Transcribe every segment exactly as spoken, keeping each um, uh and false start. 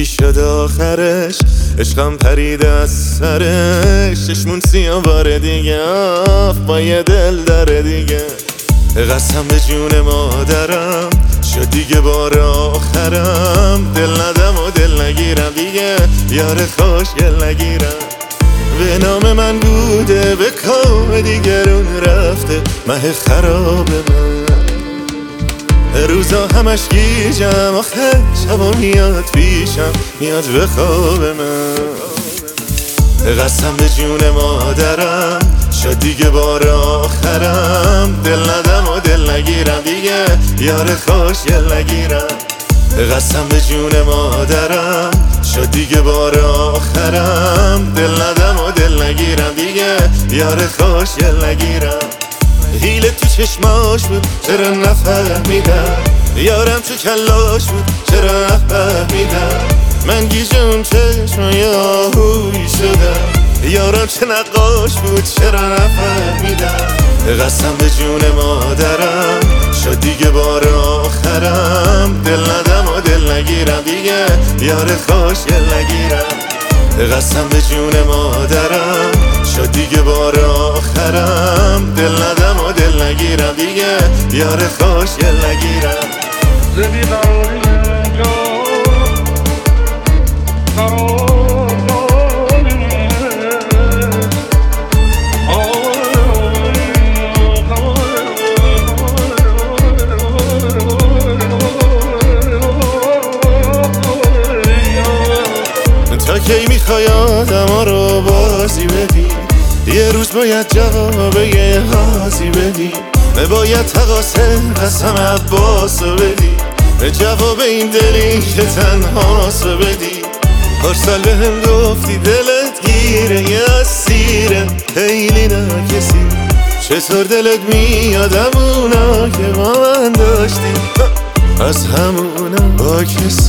چی شد آخرش؟ عشقم پرید از سرش، چشمون سیاه بار دیگه آف با یه دل داره دیگه. قسم به جون مادرم شد دیگه بار آخرم، دل ندم و دل نگیرم دیگه، یار خوشگل نگیرم. به نام من بوده به کام دیگرون رفته، مه خراب من روزا همش گیجم، آخه شبا میاد پیشم، میاد به خواب من. قسم به جون مادرم شد دیگه بار آخرم، دل ندم و دل نگیرم دیگه، یار خوشگل نگیرم. قسم به جون مادرم شد دیگه بار آخرم، دل ندم و دل نگیرم دیگه، یار خوشگل نگیرم. حیله تو چشماش بود چرا نفهمیدم، یارم تو کلاش بود چرا نفهمیدم. من گیجم چشمای آهویی شدم، یارم چه نقاش بود چرا نفهمیدم. قسم به جون مادرم شد دیگه بار آخرم، دل ندم و دل نگیرم دیگه، یار خوشگل نگیرم. قسم به جون مادرم شد دیگه بار آخرم، دل ندم و دل نگیرم دیگه، یار خوشگل نگیرم. زدی قراری اینجا قرار تا کی میخوای آدم رو بازی بدی؟ یه روز باید جواب یه حاضی بدی، باید تقاسه قسم عباسو بدی، جواب این دلی که تنهاسو بدی. هر سال به هم گفتی دلت گیره یه اسیره، خیلی نکسی چطور دلت میادم اونا که با من داشتی، از همونا با کسی.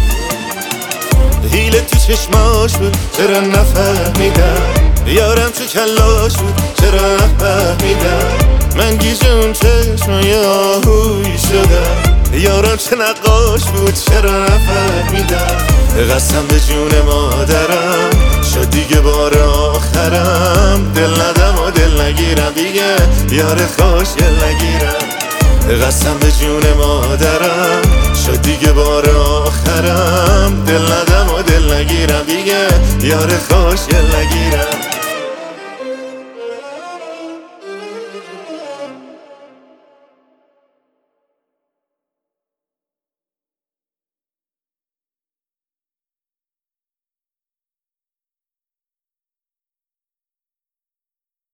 حیله تو چشماش بود چرا نفهمیدم، یارم تو کلاش بود چرا نفهمیدم. من گیجم چشمای آهویی شدم، یارم چه نقاش بود چرا نفهمیدم. قسم به جون مادرم شد دیگه بار آخرم، دل ندم و دل نگیرم دیگه، یار خوشگل نگیرم. قسم به جون مادرم شد دیگه بار آخرم، دل ندم و دل نگیرم دیگه، یار خوشگل نگیرم.